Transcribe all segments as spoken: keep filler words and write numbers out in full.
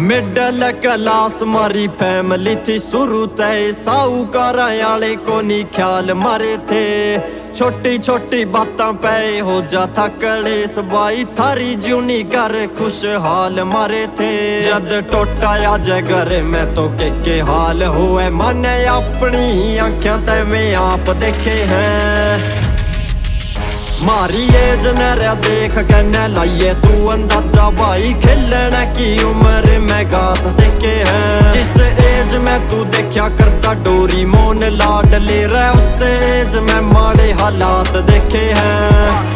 Middle class मारी family थी शुरू तय, साहूकार आले को नहीं ख्याल मारे थे। छोटी छोटी बातां पे हो जाता कलेस बाई, थारी जूनी घर खुशहाल मारे थे। जद टोटा आजे घर में तो के के हाल हुए, माने अपनी आंखें ते में आप देखे हैं। मारी एज नरा देख कहने लाइए तू अंदाजा भाई, खेलने की उम्र में गात सीखे हैं। जिस एज में तू देखा करता डोरी मोन लाड ले रहा, उस एज में माड़े हालात देखे हैं।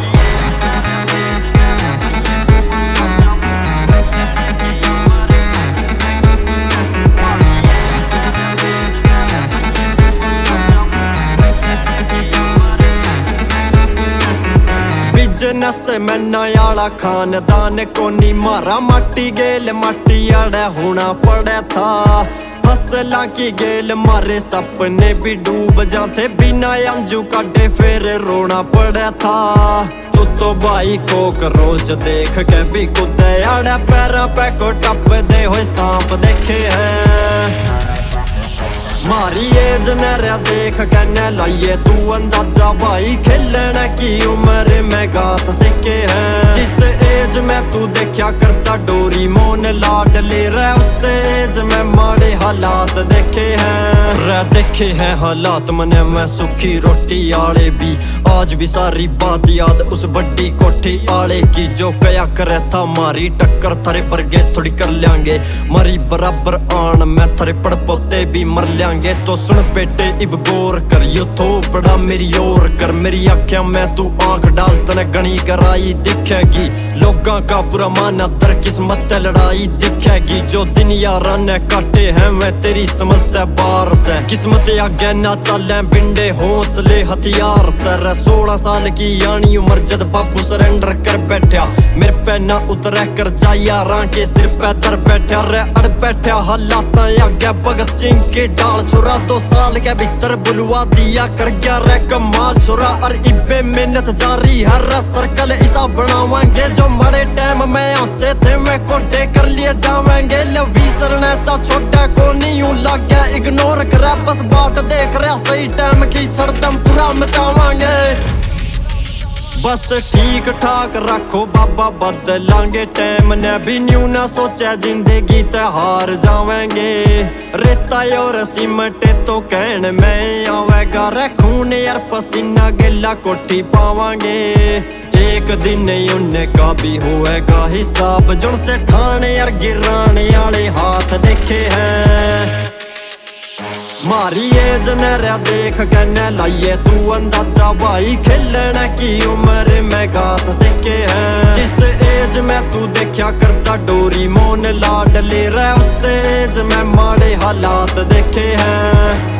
बिजनेस में नयाला खानदान कोनी, मारा माटी गेल माटी आड़े होना पड़ा था। फसला की गेल मारे सपने भी डूब जाते, बिना अंजू काटे फिर रोना पड़ा था। तू तो भाई कोक रोज देख के भी कुदे आड़े, पैर पे को टप दे हुए सांप देखे हैं। मारी एज नरा देख कहने लाइए तू अंदाजा भाई, खेलने की उम्र में गात सीखे हैं। जिस एज में तू देखा करता डोरी मोन लाड ले रहा, उस एज में माड़े हालात देखे हैं। रह देखे हैं हालात मने मैं सुखी रोटी आले भी, आज भी सारी बात याद उस बड्डी कोठी आले की। जो कया करे था मारी टक्कर थारे बरगे थोड़ी कर लेंगे, मारी बराबर आन मैं थारे पड़ पोते भी मर लेंगे। तो सुन बेटे इब गौर कर, यो थोपड़ा मेरी ओर कर। मेरी आँखें में तू आंख डाल तने गणी कराई दिखेगी, लोगों का पूरा माना दर किस्मत लड़ाई दिखेगी। जो दिन यारा ने काटे हैं मैं तेरी समझते बार से, किस्मत आगे ना चले बिंडे हौसले हथियार सर। सोलह साल की यानी उम्र जद बापू सरेंडर कर बैठा, मेरे पे ना उतरे कर जा यारा के सिर पे दर बैठा रे अड़ बैठा। हालात आगे भगत सिंह की डाल छुरा, दो साल के भीतर बुलवा दिया कर गया रे कमाल छुरा। और इबे मेहनत जारी हर सर्कल ऐसा बनावांगे, जो बड़े टाइम में आसे थे मैं कोटे कर लिए जावेंगे। लवी सरने चा छोटा को नहीं यूं लग गया इग्नोर करा, बस बाट देख रहा सही टाइम की छड़दम पूरा मचावांगे। बस ठीक ठाक रखो बाबा बदलांगे टाइम ने भी न्यू ना सोचा, जिंदगी ते हार जावेंगे। रेता और सीमेंट तो कहने में आवेगा रे, खून यार पसीना गिला कोठी पावांगे। एक दिन उन्हें का भी होएगा हिसाब, जुन से ठाने यार गिराने आले हाथ देखे हैं। मारी एज नरा देख कहने लाइए तू अंदाजा भाई, खेलने की उम्र में गात सीखे हैं। जिस एज में तू देखा करता डोरी मोन लाड ले रहा, उस एज में माड़े हालात देखे हैं।